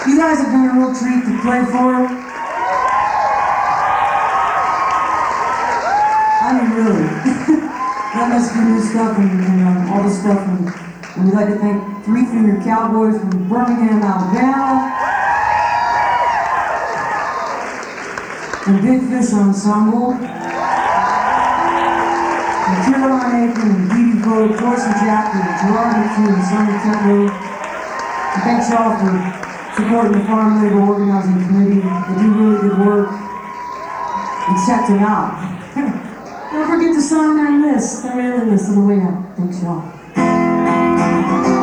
You guys have been a real treat to play for. I mean, really. That must be new stuff and all this stuff. And we'd like to thank Three Finger Cowboys from Birmingham, Alabama. The Big Fish Ensemble. And Caroline Aiken and Dee Dee Bo, Joyce and Jack, and Gerard McHugh and Sonny Tetlow. And thanks y'all for supporting the Farm Labor Organizing Committee. They do really good work. And check them out. Don't forget to sign our list, our mailing list on the way out. Thanks y'all.